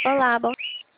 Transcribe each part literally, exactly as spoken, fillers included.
Olá, bom...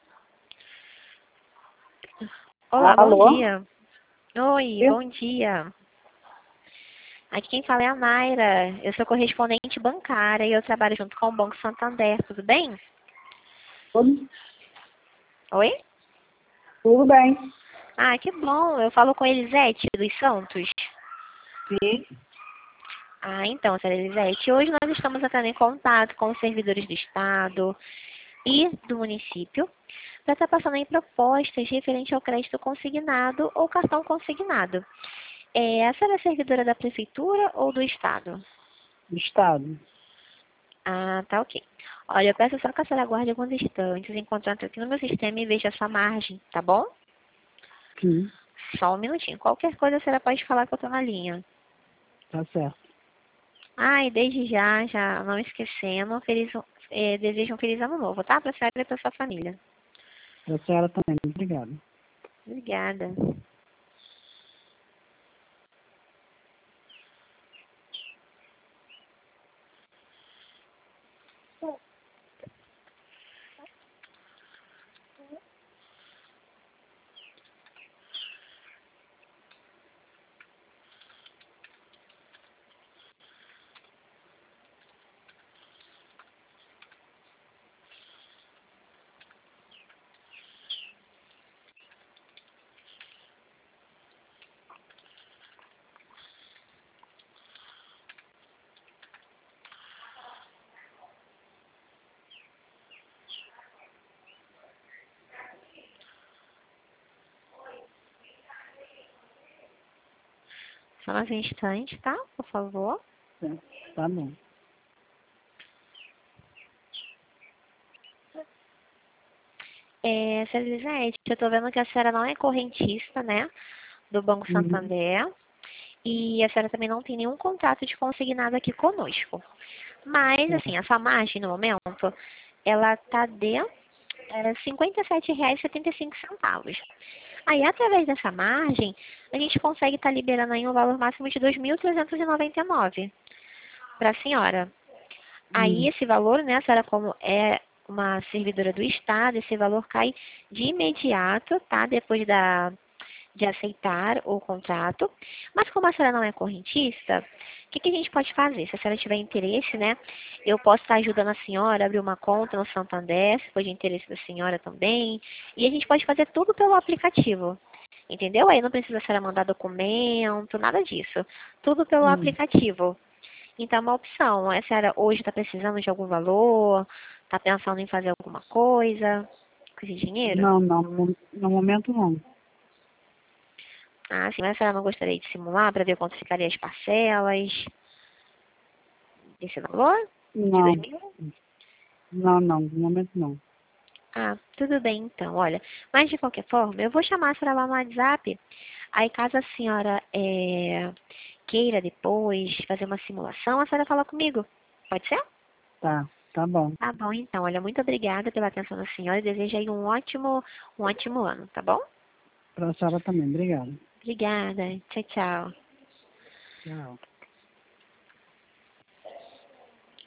Olá, bom Alô? dia. Oi, bom dia. Aqui quem fala é a Mayra. Eu sou correspondente bancária e eu trabalho junto com o Banco Santander. Tudo bem? Tudo, Oi? tudo bem. Ah, que bom. Eu falo com Elisete dos Santos. Sim. Ah, então, senhora Elisete, hoje nós estamos entrando em contato com os servidores do Estado e do município para estar passando em propostas referente ao crédito consignado ou cartão consignado. É, a senhora é servidora da Prefeitura ou do Estado? Do Estado. Ah, tá ok. Olha, eu peço só que a senhora aguarde alguns instantes enquanto eu entro aqui no meu sistema e veja essa margem, tá bom? Sim, Só um minutinho. Qualquer coisa a senhora pode falar que eu tô na linha. tá certo. Ah, e desde já, já não esquecendo, feliz, eh, desejo um feliz ano novo, tá? Pra senhora e pra sua família. Pra senhora também. Obrigado. Obrigada. Só mais um instante, tá? Por favor. Tá, tá bom. É, senhora Elisete, eu tô vendo que a senhora não é correntista, né? Do Banco Uhum. Santander. E a senhora também não tem nenhum contrato de consignado aqui conosco. Mas, assim, Certo. essa margem no momento, ela tá de é, cinquenta e sete reais e setenta e cinco centavos. Aí, através dessa margem, a gente consegue estar liberando aí um valor máximo de dois mil trezentos e noventa e nove para a senhora. Aí, Hum. esse valor, né, a senhora como é uma servidora do Estado, esse valor cai de imediato, tá? Depois da, de aceitar o contrato. Mas como a senhora não é correntista, o que, que a gente pode fazer? Se a senhora tiver interesse, né, eu posso estar ajudando a senhora a abrir uma conta no Santander, se for de interesse da senhora também. E a gente pode fazer tudo pelo aplicativo. Entendeu? Aí não precisa a senhora mandar documento, nada disso. Tudo pelo Hum. aplicativo. Então, é uma opção. A senhora hoje está precisando de algum valor? Está pensando em fazer alguma coisa com esse dinheiro? Não, não. No, no momento, não. Ah, sim, mas a senhora não gostaria de simular para ver quanto ficaria as parcelas desse valor? De dois Não. mil? Não, não. No momento, não. Ah, tudo bem então, olha. Mas de qualquer forma, eu vou chamar a senhora lá no WhatsApp. Aí caso a senhora é, queira depois fazer uma simulação, a senhora fala comigo. Pode ser? Tá. Tá bom. Tá bom, então. Olha, muito obrigada pela atenção da senhora e desejo aí um ótimo, um ótimo ano, tá bom? Pra senhora também. Obrigado. Obrigada. Tchau, tchau. Tchau.